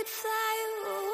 could fly away.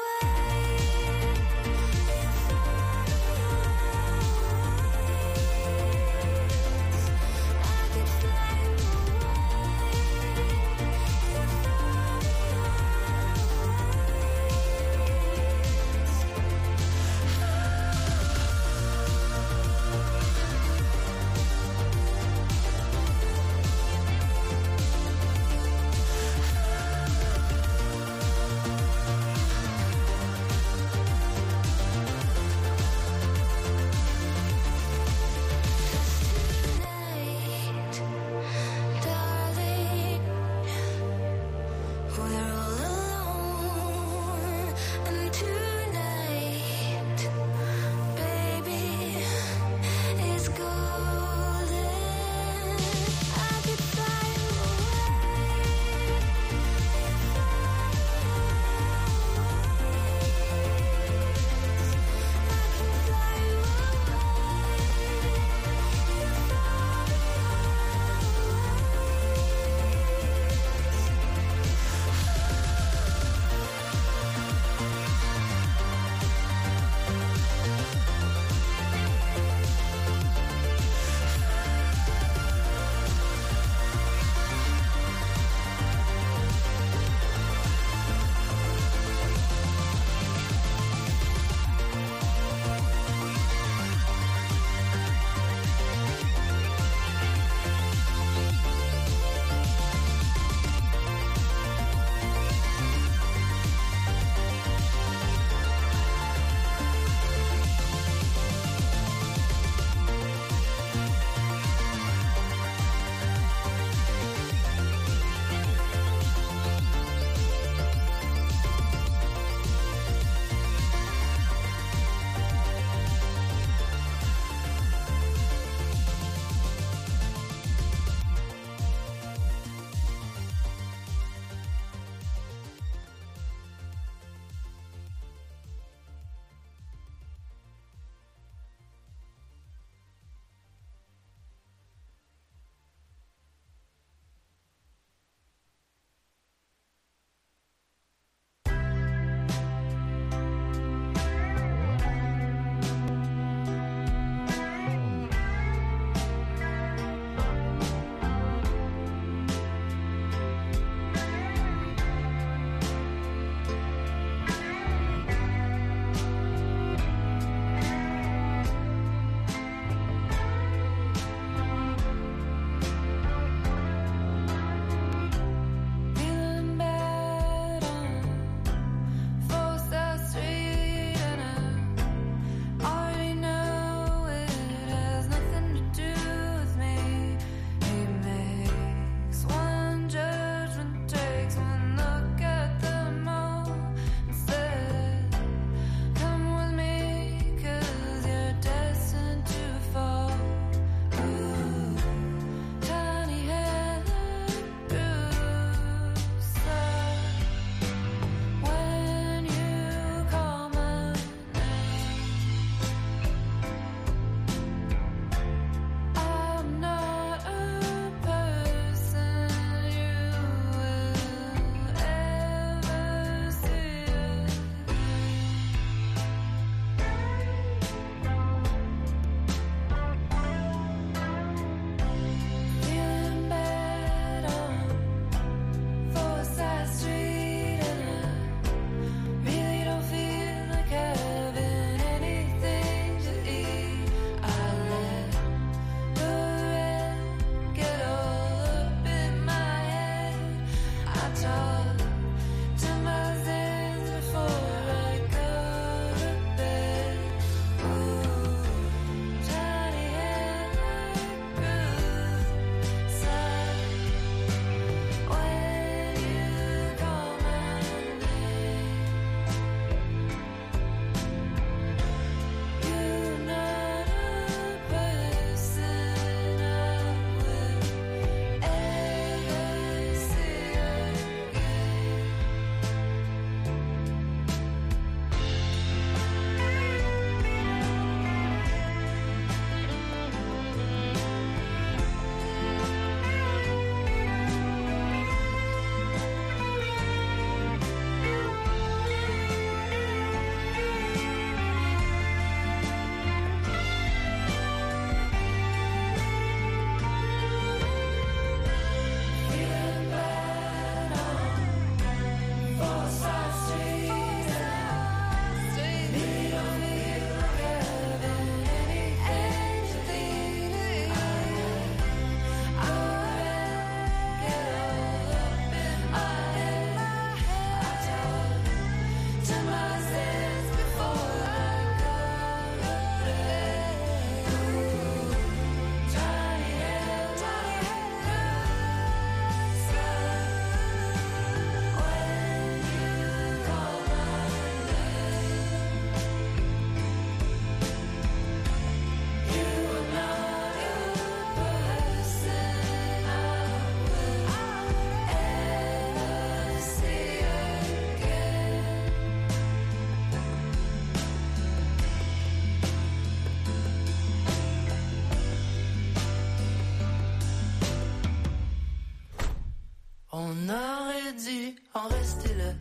en rester là.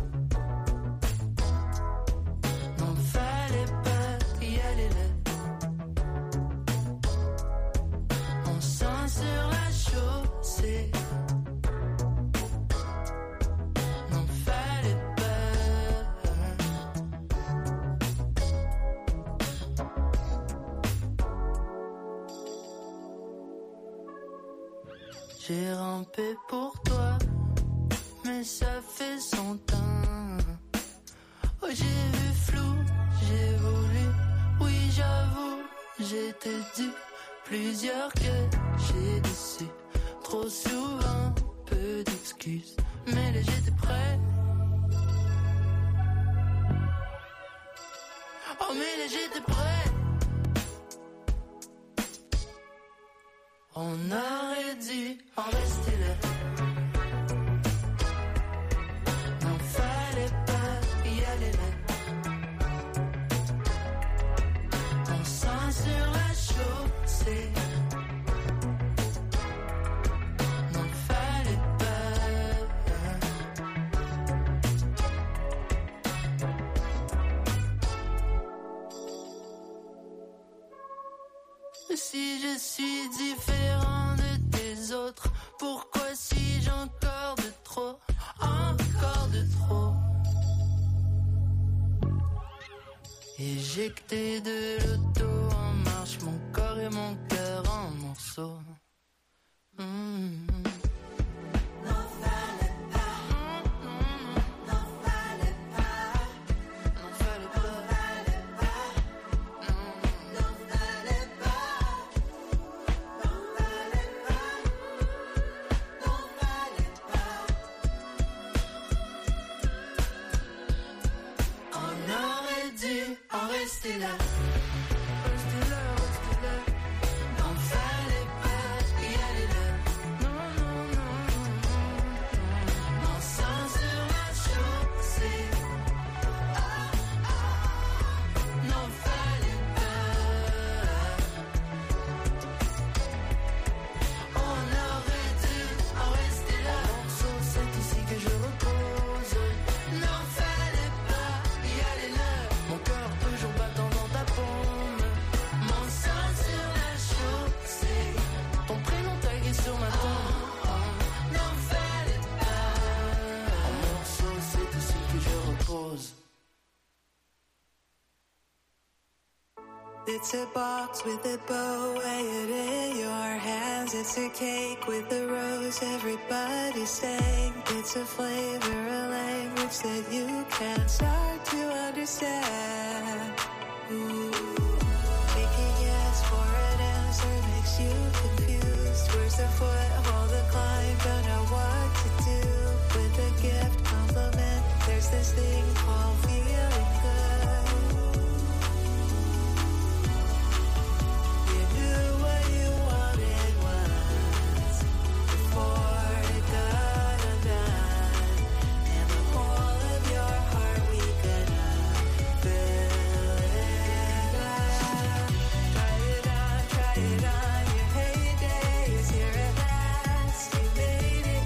Non, fallait pas y aller là. On sent sur la chaussée. Non, fallait pas. J'ai rampé pour toi, mais ça fait 100 ans. Oh, j'ai vu flou, j'ai voulu, oui j'avoue, j'étais dû. Plusieurs que j'ai déçu, trop souvent, peu d'excuses. Mais là j'étais prêt. Oh mais là j'étais prêt. On aurait dû en rester là. Non, fallait pas y aller là. On sent sur la chaussée. Non, fallait pas. Si je suis différent de tes autres, pourquoi suis-je encore de trop, encore de trop? Éjecté de l'auto en marche, mon corps et mon cœur en morceaux. Restez là, restez là, restez là. Non, fallait pas y aller là. Non, non, non, non, non. On sent sur la chaussée. Non, fallait pas. On aurait dû en rester là. Morceau, c'est ici que je repose. Non, fallait pas y aller là. Mon cœur toujours battant dans ta paume. Mon sang sur la chaussée. Ton prénom tagué sur ma tombe. N'en fallait pas. En morceaux, c'est ici que je repose. It's a box with a bow, weigh it in your hands. It's a cake with a rose, everybody's saying. It's a flavor, a language that you can't start to understand. Thinking yes for an answer makes you confused. Where's the foot of all the climb? Don't know what to do with a gift, compliment. There's this thing called feeling good. You knew what you wanted once before it got undone. And the whole of your heart we gonna fill it up. Try it on, your heyday is here at last. You made it,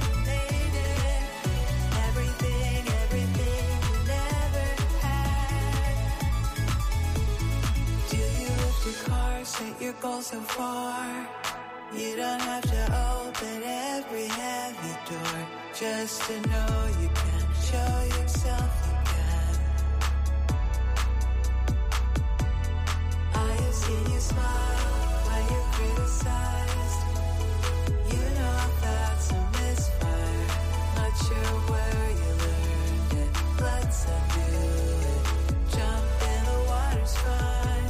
everything you never had. Do you lift your car, set your goals so far? You don't have to open every heavy door just to know you can show yourself you can. I have seen you smile when you're criticized. You know that's a misfire. Not sure where you learned it. Let's undo it. Jump in the water's fine.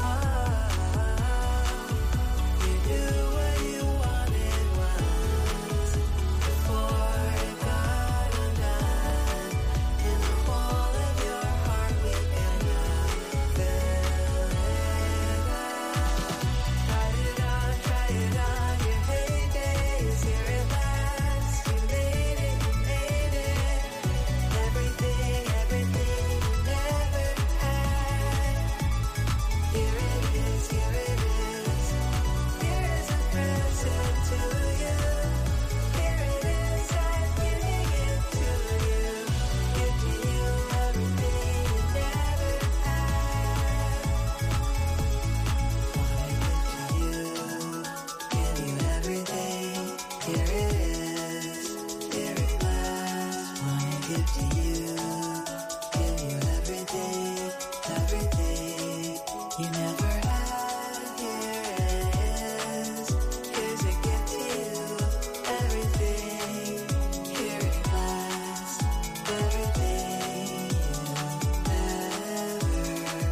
You knew what you wanted once before it got undone. give to you, give you everything, everything you never had. Here it is, here's a gift to you, everything. Here it lies, everything you never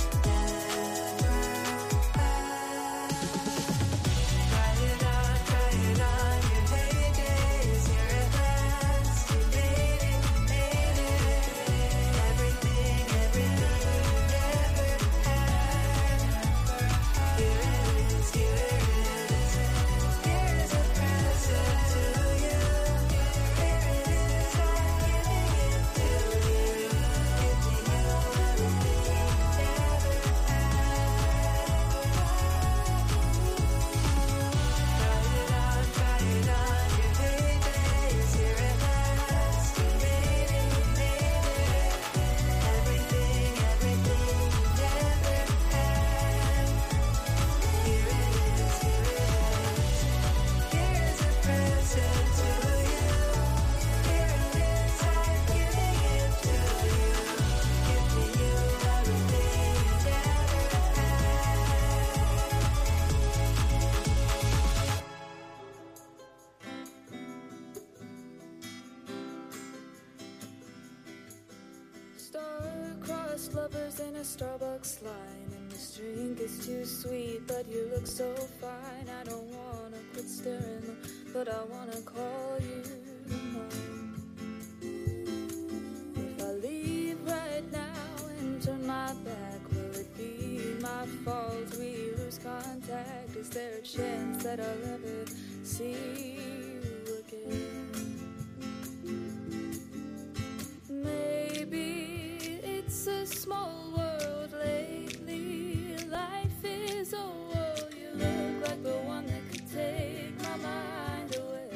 had. Try it on your heydays. Here it lies, you made it, everything you never had. Here it is, here's a present to you. Here it is, I'm giving it to you, giving you everything you never Try it on your heydays. Here it lies, you made it, everything you never had. Here it is, here's a present to you. Here it is, I'm giving it to you, giving you everything you never Star-crossed lovers in a Starbucks line, and this drink is too sweet, but you look so fine. I don't wanna quit staring, but I wanna call you mine. If I leave right now and turn my back, will it be my fault we lose contact? Is there a chance that I'll ever see you again? Maybe it's a small world lately. Life is a whirl. You look like the one that could take my mind away.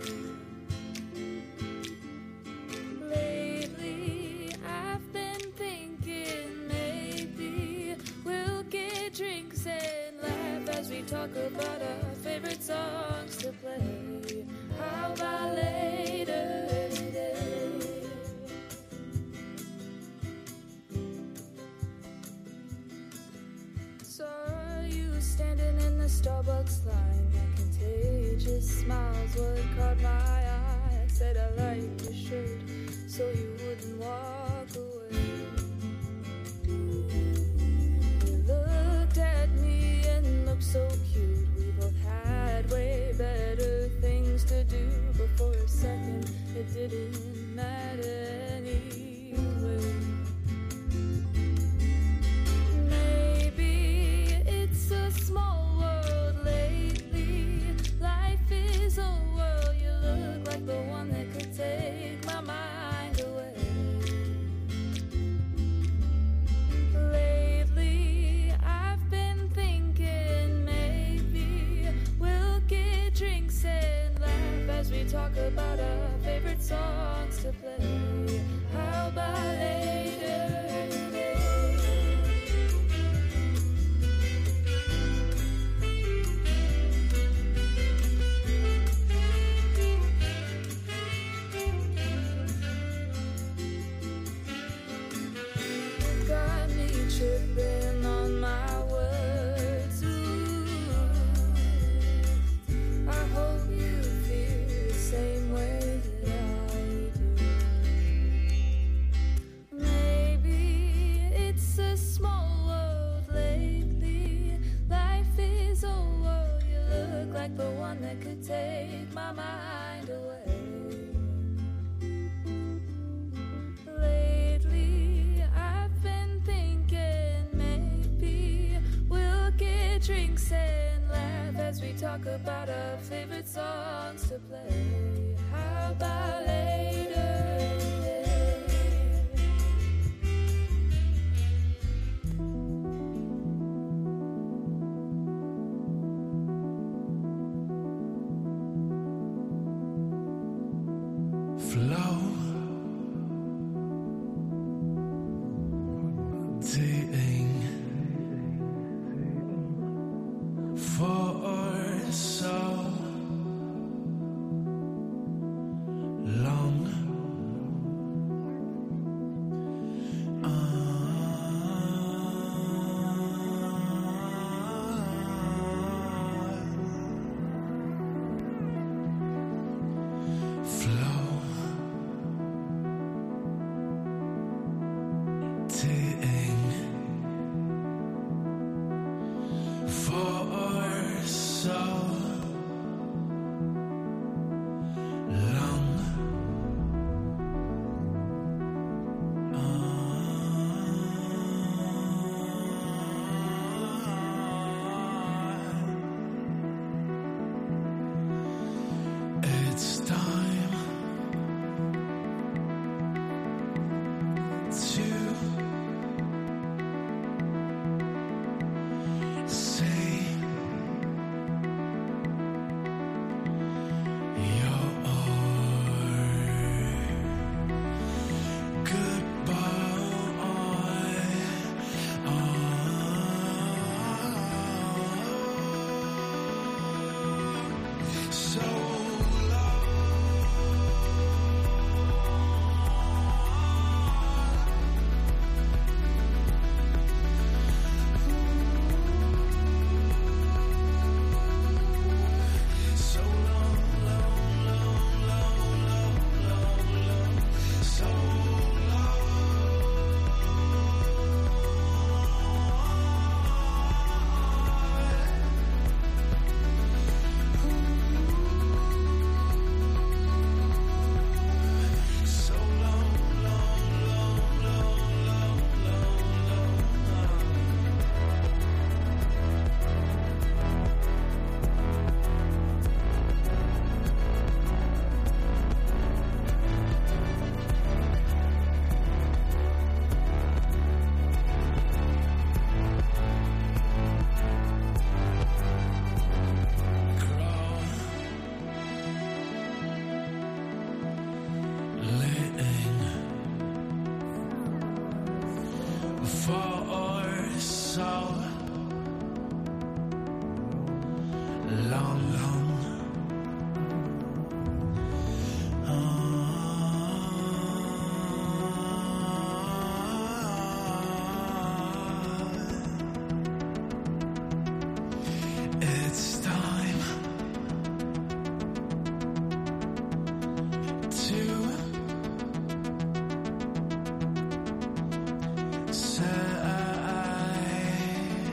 Lately, I've been thinking maybe we'll get drinks and laugh as we talk about our favorite songs to play. How about later today? Saw you standing in the Starbucks line. That contagious smile's what caught my eye. I said I liked your shirt, so you wouldn't walk away. You looked at me and looked so cute. We both had way better things to do. But for a second, it didn't matter anyway. Maybe it's a small world lately. Life is a whirl. You look like the one that could take my mind away. Lately, I've been thinking maybe we'll get drinks and laugh as we talk about our favorite songs to play. How about later today? Got me tripping on my words. Ooh, I hope you feel the same way that I do. Maybe it's a small world lately. Life is a whirl. You look like the one that could take my mind away. Lately, I've been thinking maybe we'll get drinks and laugh as we talk about our favorite songs to play. How about later today? Floating for so long. for so long. It's time to say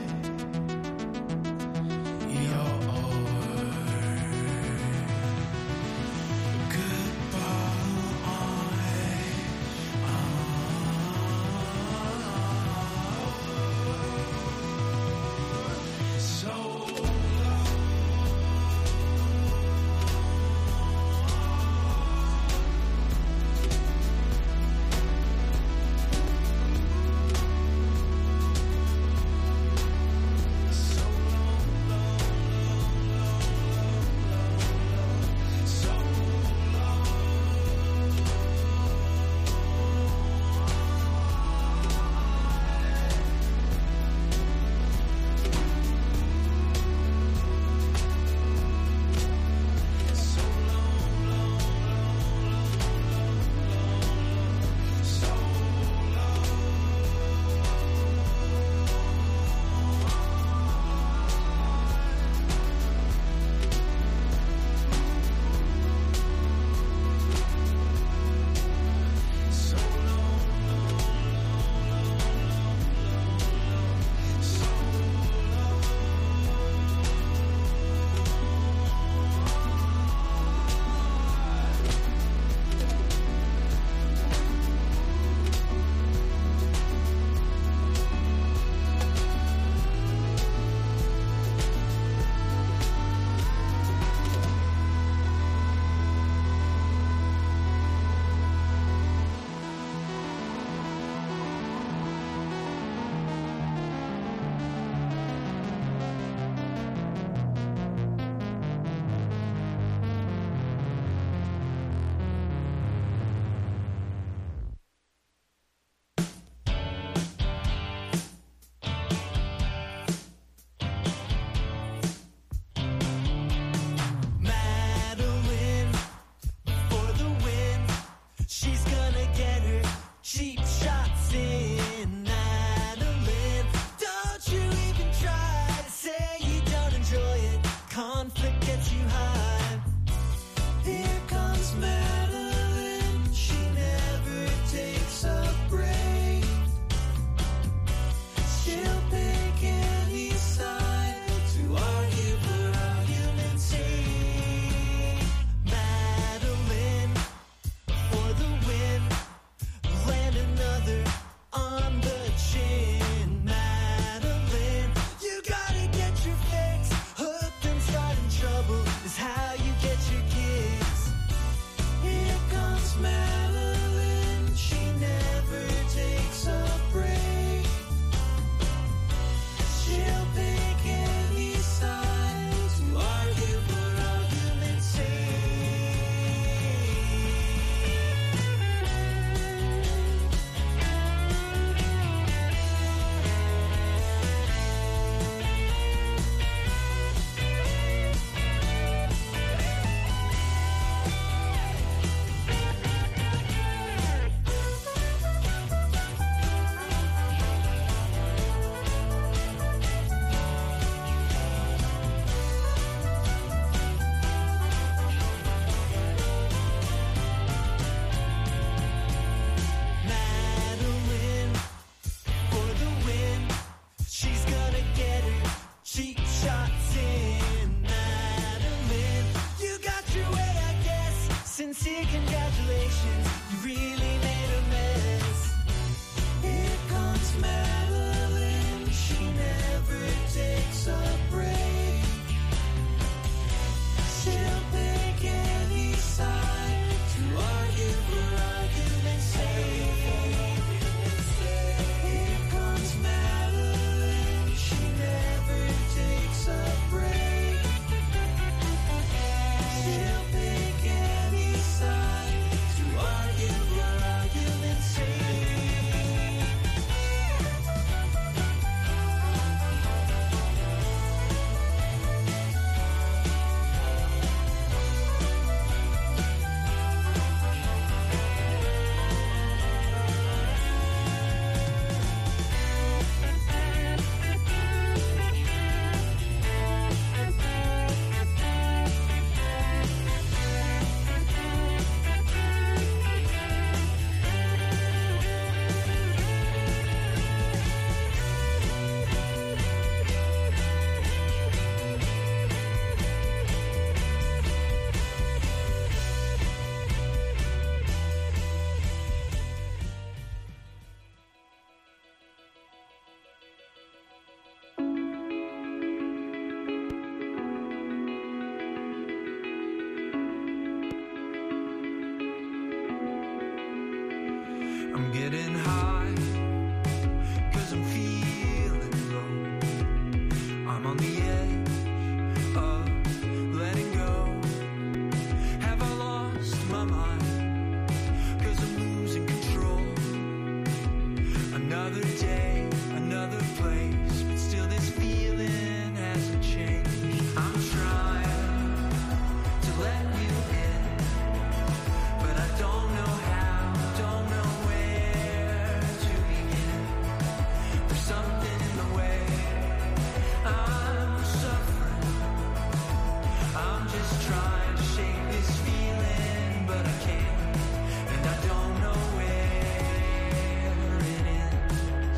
I'm getting high, 'cause I'm feeling low. I'm on the edge of letting go. Have I lost my mind? 'Cause I'm losing control. Another day, another place, but still this feeling hasn't changed. I'm trying to let you in, but I don't know how, don't know where to begin. There's something in the way I'm suffering. I'm just trying to shake this feeling, but I can't, and I don't know where it ends.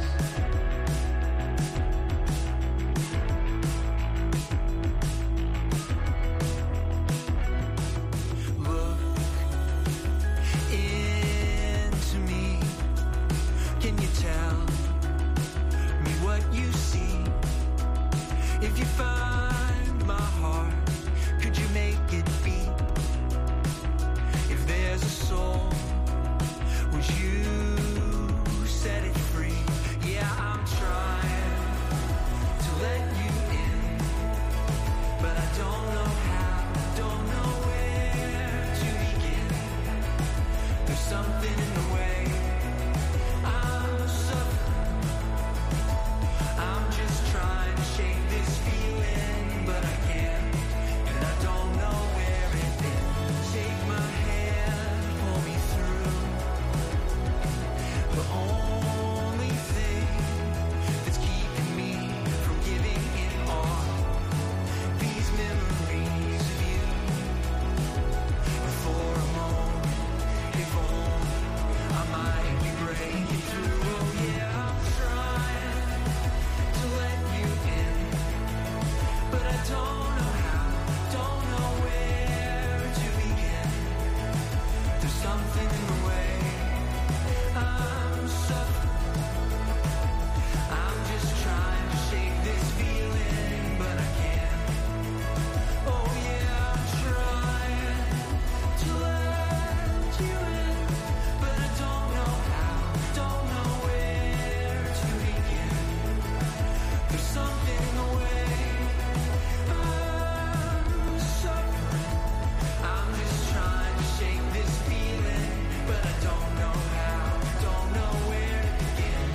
Look into me. Can you tell me what you see? If you find my heart, could you make it beat? If there's a soul, would you set it free? Yeah, I'm trying to let you in, but I don't know how, don't know where to begin. There's something in the way I'm suffering. I'm just trying to shake this feeling, but I can't, and I don't know where it ends. Take my hand, pull me through. The only thing that's keeping me from giving in on these memories of you. For a moment, if only I might be breaking through. Oh yeah, I'm trying to let you in, but I don't know how, don't know where to begin. There's something in the way I'm suffering. I'm just trying to shake this feeling, but I can't. Oh yeah, I'm trying to let you in, but I don't know how, don't know where to begin. There's something in the way I'm suffering. I'm just trying to shake this feeling, but I don't know how, don't know where to begin.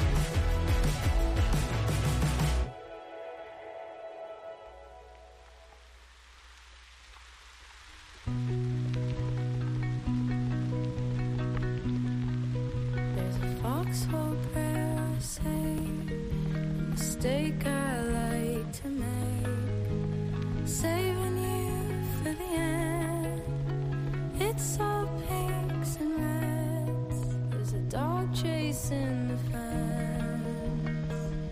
There's a foxhole prayer I say, a mistake I like to make, saving you for the end. It's all pinks and reds. There's a dog chasing the fence,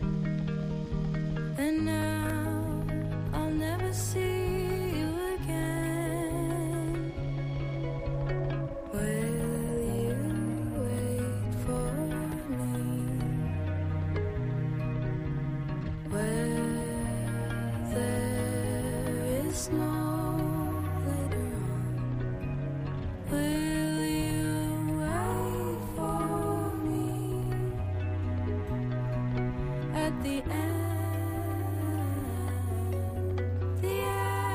and now I'll never see you again. Will you wait for me? Where there is no later on. Will you wait for me at the end? The end.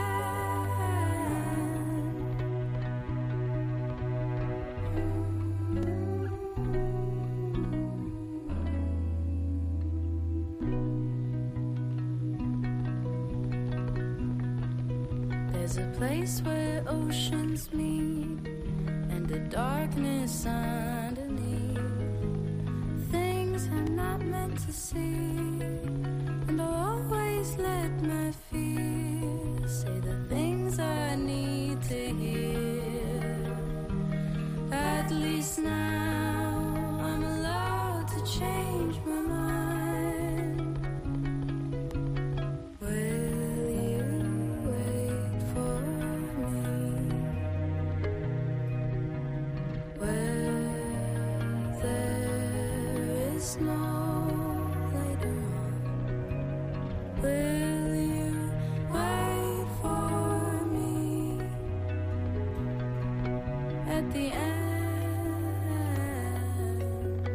There's a place where oceans meet and the darkness underneath. Things I'm not meant to see, and I'll always let my fears say the things I need to hear. At least now I'm allowed to change my mind. Will you wait for me? Where there is no later on. Will you wait for me at the end?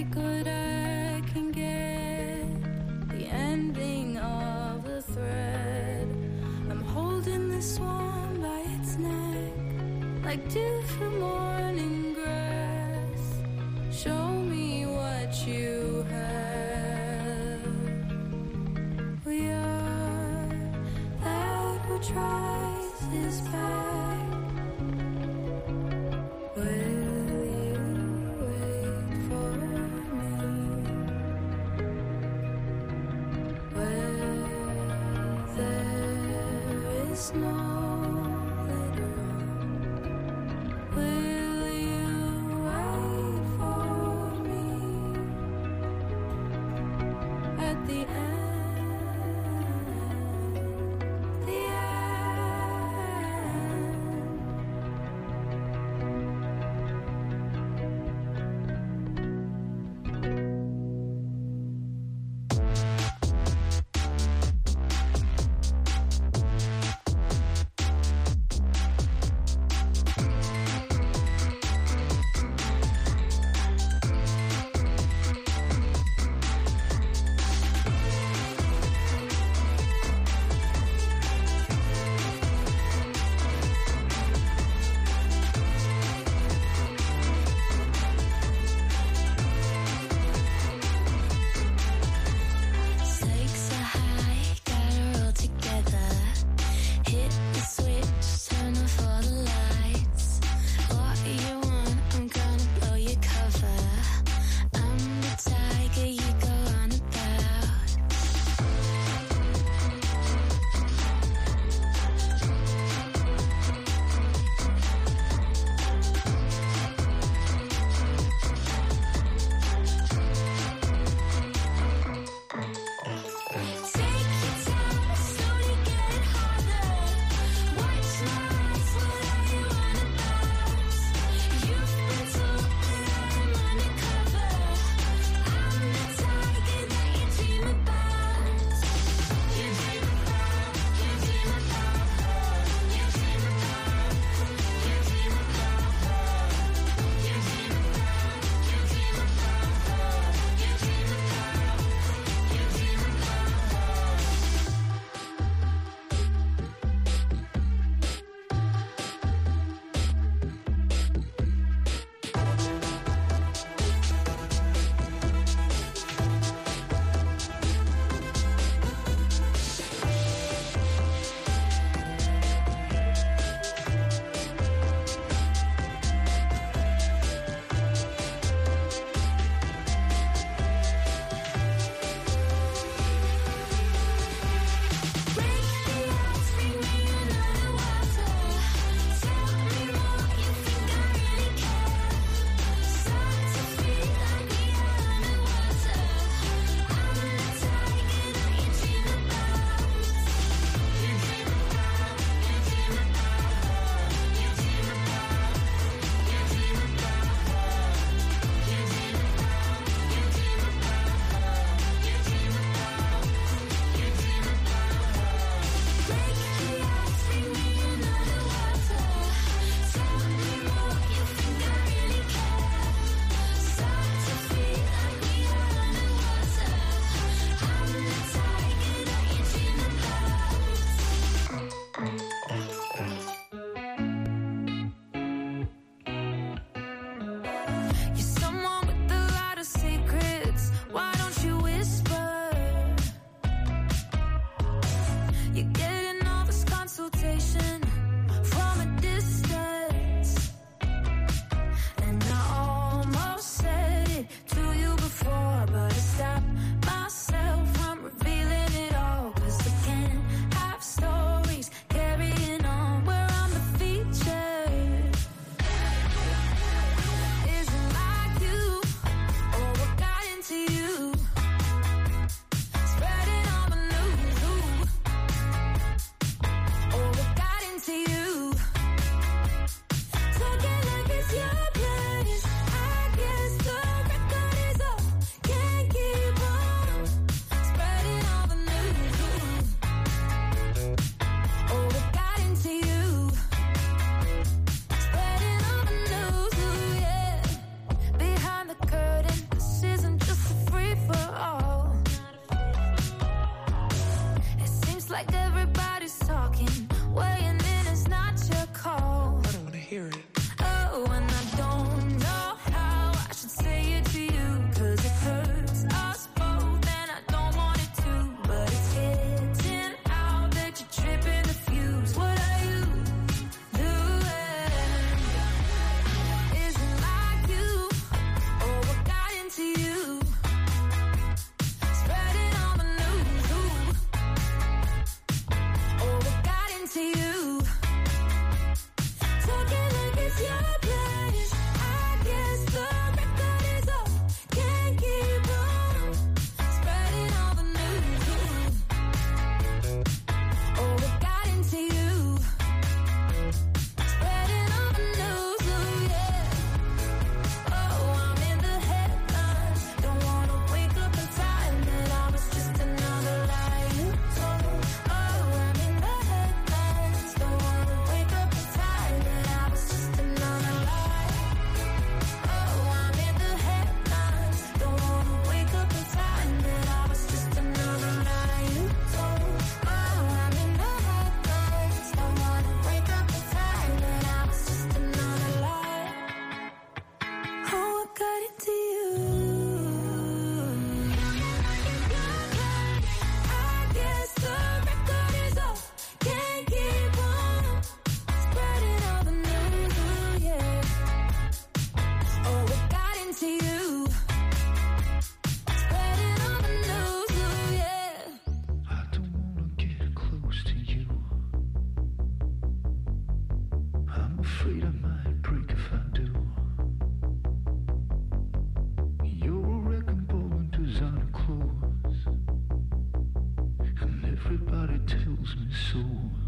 take what I can get, the ending of the thread. I'm holding the swan by its neck, like dew from morning grass. Show me what you have. We are that who tries his back. Will you wait for me? Where there is no later on. Will you wait for me? At the end, the end. afraid I might break if I do. You're a wrecking ball in designer clothes, and everybody tells me so.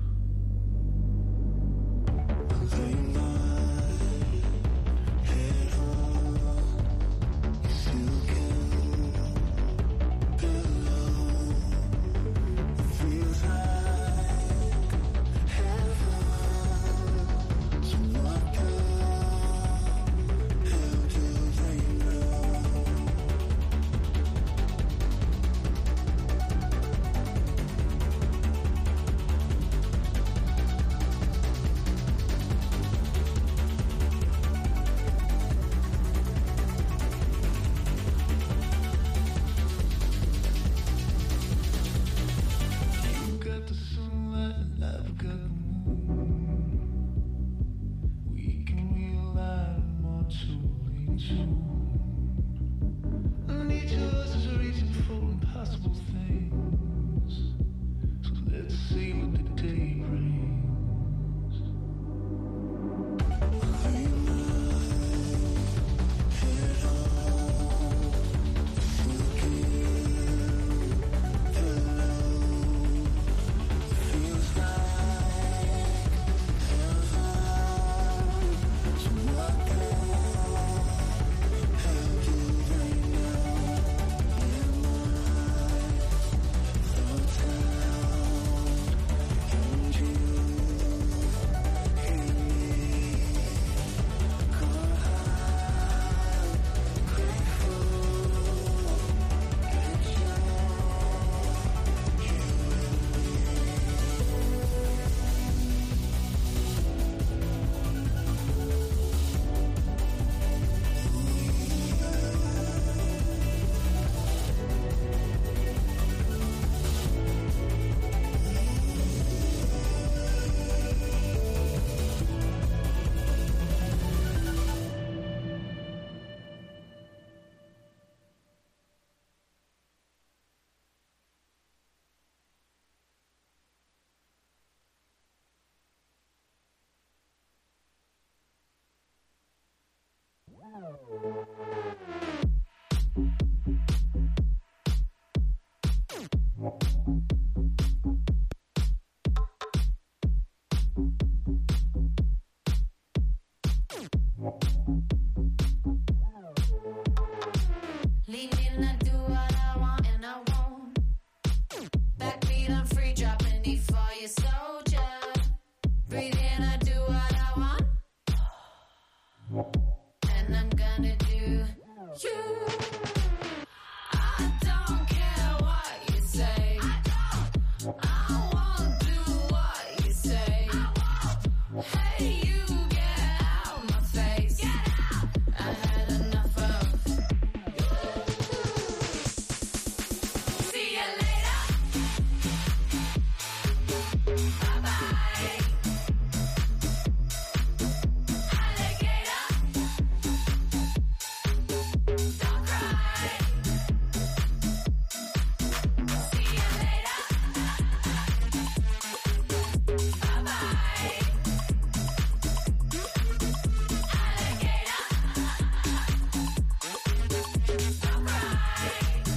Lay my head on your silken pillow. It feels like heaven. So what the hell do they know? You got the sunlight and I've got the moon. We can realign more too late soon. And each of us is reaching for impossible things. So let's see what the day brings. Lay my head on silken pillow. Feels like heaven. So what the hell do they know? In my hotel, and you hear me call out, grateful that you're here Leaning, I do what I want and I won't. Backbeat, I'm free, dropping knee for your soldier. Breathe in, I do what I want. And I'm gonna do you. I don't care what you say. I won't do what you say. Hey, you get out my face. I had enough of. See you later. Bye bye. Alligator. Don't cry. See you later. Bye bye. Alligator. Don't cry.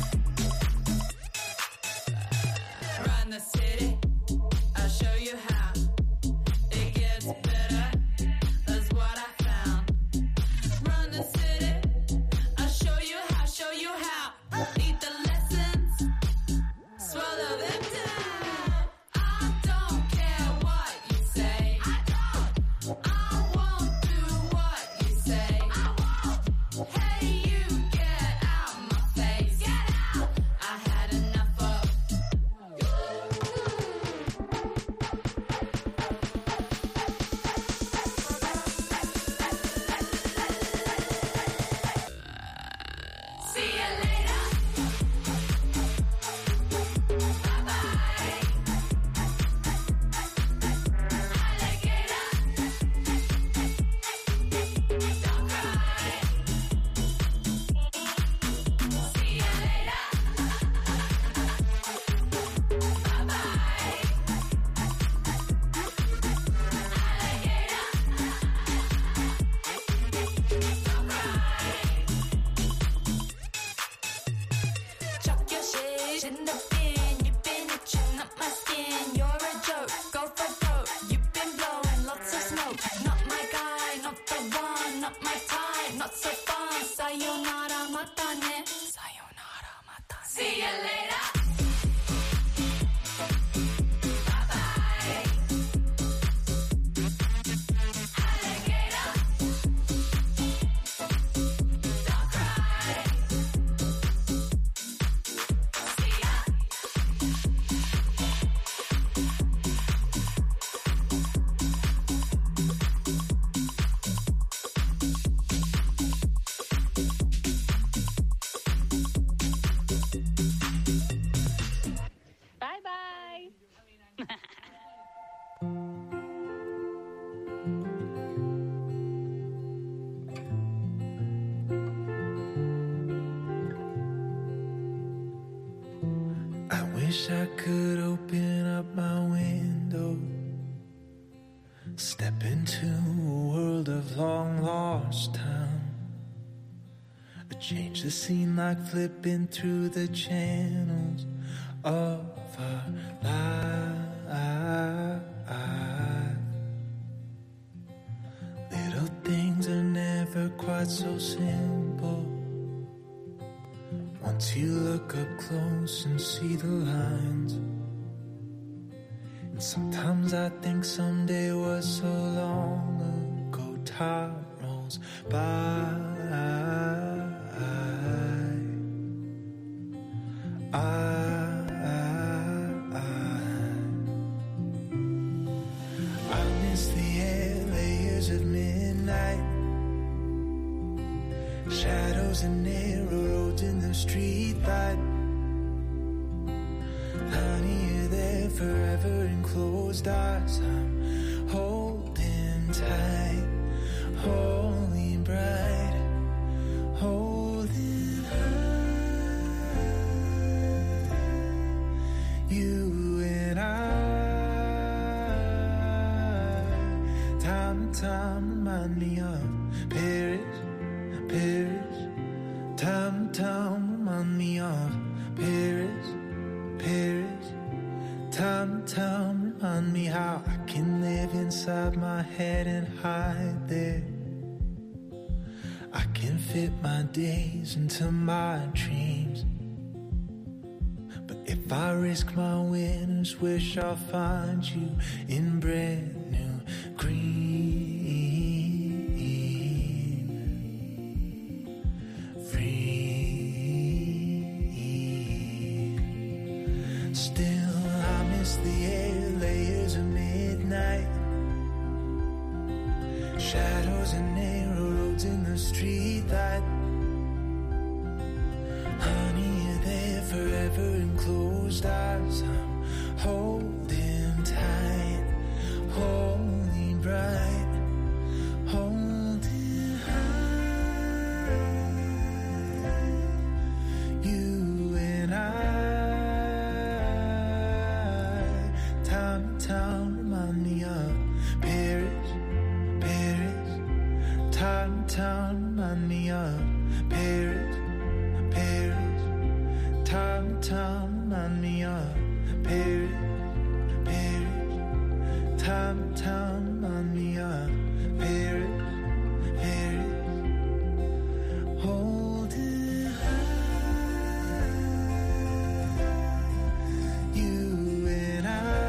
Run the city, I'll show you how. It gets better, that's what I found. Run the city, I'll show you how, show you how. Eat the lessons, swallow them down. I don't care what you say. I won't do what you say. Hey, you get out my face. Get out. I had enough of. smoke. Not my guy, not the one, not my type, not so fun. Sayonara matane. Sayonara matane. See you later. Wish I could open up my window, step into a world of long lost time, change the scene like flipping through the channels of our life. Little things are never quite so simple. Once you look up close and see the lines, and sometimes I think someday was so long ago. Time rolls by. I miss the air layers of midnight, shadows and narrow roads in the street light. Honey, you're there forever in closed eyes. I'm holding tight, holding bright, holding high. You and I, time to time remind me of Paris, Paris. Time to time remind me of Paris, Paris. Time to time remind me how I can live inside my head and hide there. I can fit my days into my dreams, but if I risk my winners wish, I'll find you in brand new green. Still, I miss the air layers of midnight, shadows and narrow roads in the street light. Honey, you're there forever in closed eyes. I'm holding tight, holding bright, holding high. You and time remind me of Paris, Paris. Time remind me of Paris, Paris. Time remind me of Paris, Paris. Time remind me of Paris, Paris. Holding high, you and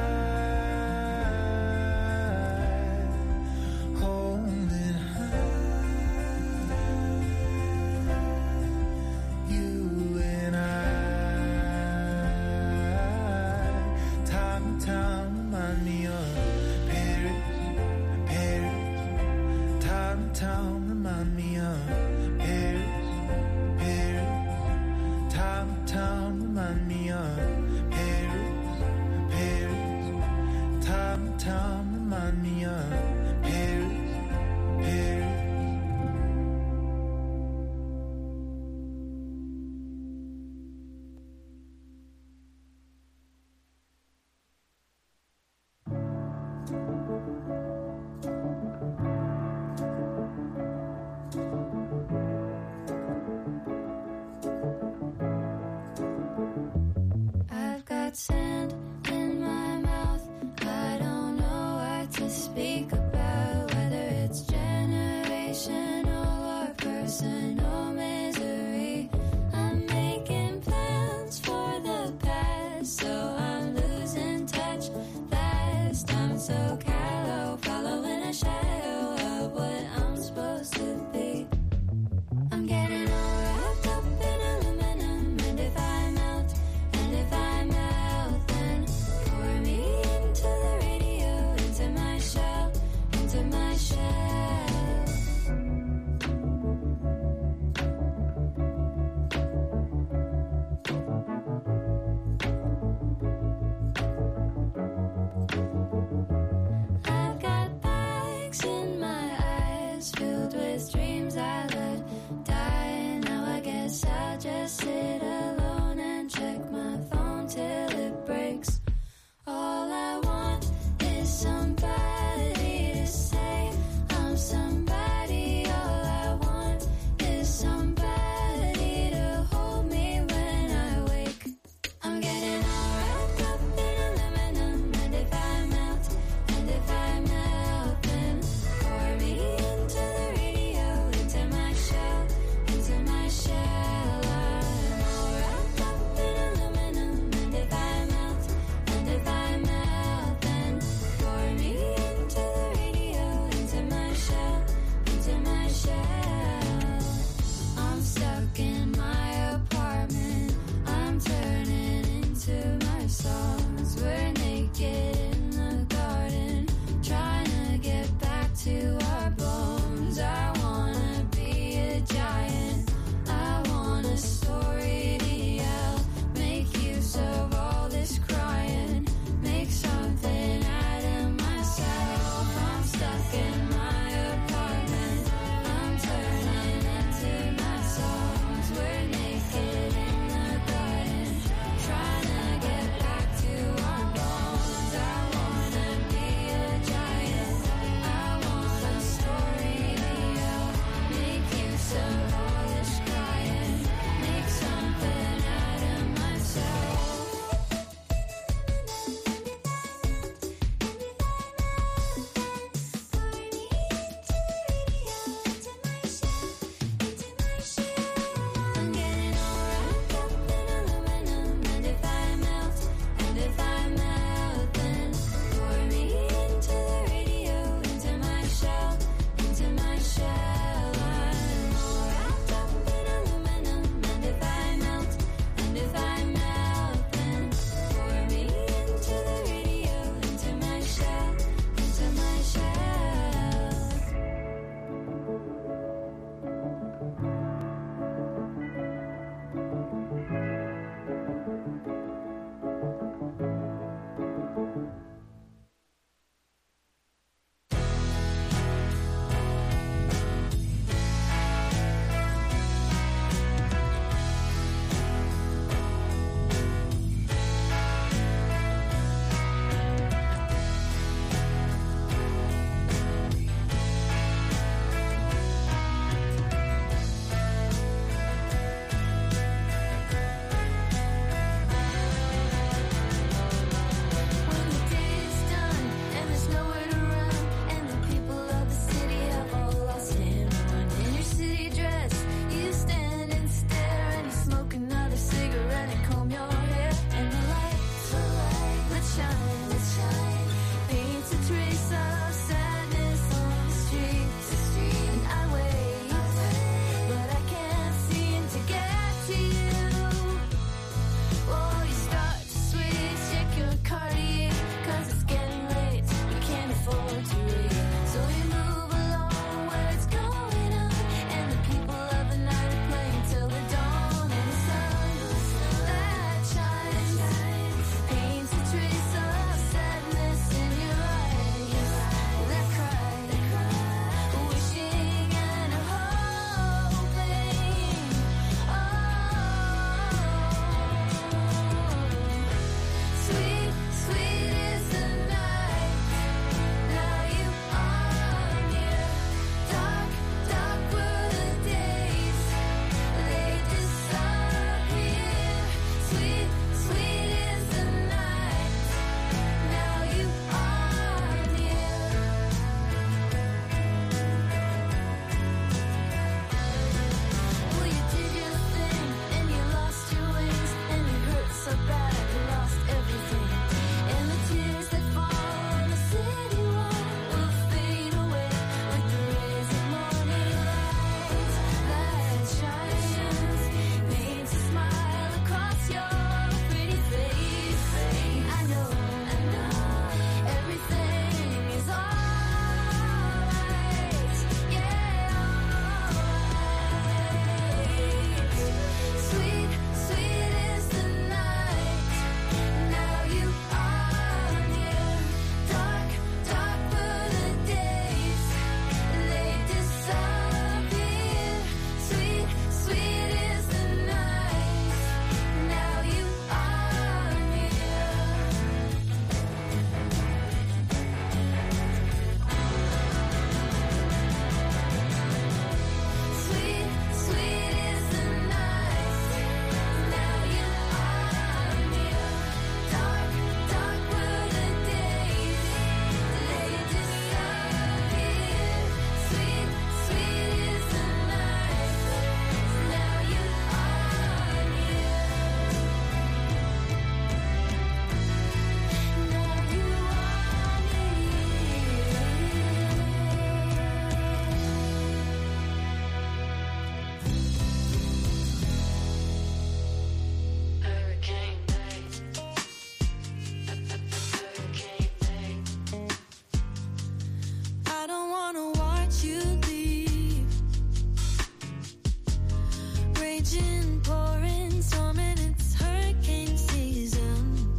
time remind me of Paris, Paris. Time remind me of Paris, Paris. Time remind me of Paris, Paris. I've got sand in my mouth. I don't know what to speak about. let you leave. Raging, pouring, storming, it's hurricane season.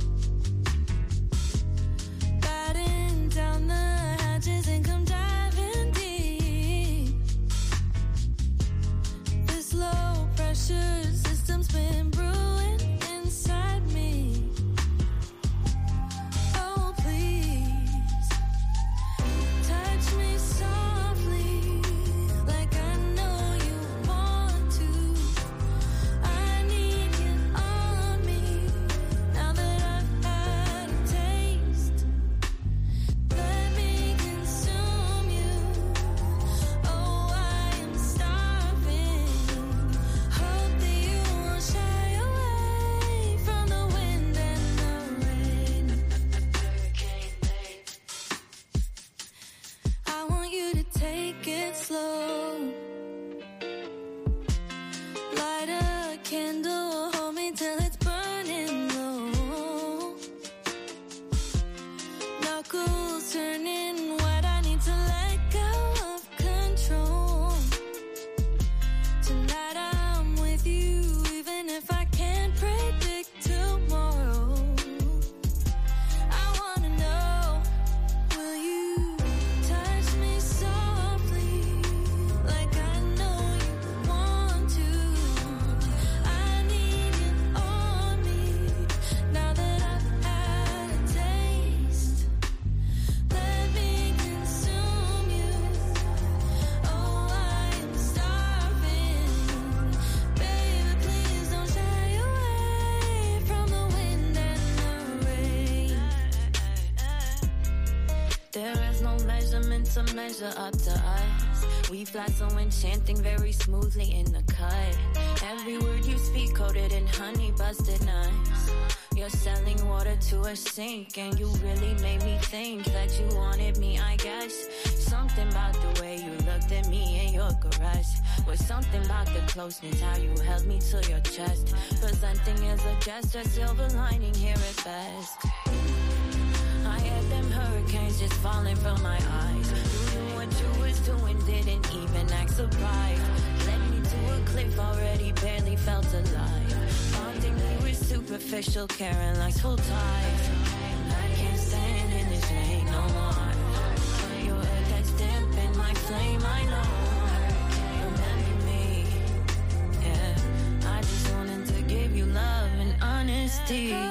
Batten down the hatches and come diving deep. This low pressure system's been brewing inside me. Oh, please touch me softly, like I know you want to. I need you on me, now that I've had a taste. Let me consume you. Oh, I am starving. Hope that you won't shy away from the wind and the rain. I want you to take it slow. Light a candle, hold me till it's burning low. Knuckles turning white, I need to let go of control. Tonight I'm with you, even if I can't predict tomorrow. I wanna know, will you touch me softly, like I know you want to? I need you on me, now that I've had a taste. Let me consume you. Oh, I am starving. Baby, please don't shy away from the wind and the rain. There is no measurement to measure up to us. We fly so enchanting, very smoothly in the cut. Every word you speak coated in honey, busted nuts. You're selling water to a sink, and you really made me think that you wanted me, I guess. Something about the way you looked at me in your garage. Was something about the closeness, how you held me to your chest. Presenting as a gesture, silver lining here at best. I had them hurricanes just falling from my eyes. You knew what you was doing, didn't even act surprised. Led me to a cliff, already barely felt alive. Bonding me with superficial caring like full ties. I can't stand in this lane no more. Your earth that's damping my flame, I know. Remember me, yeah. I just wanted to give you love and honesty.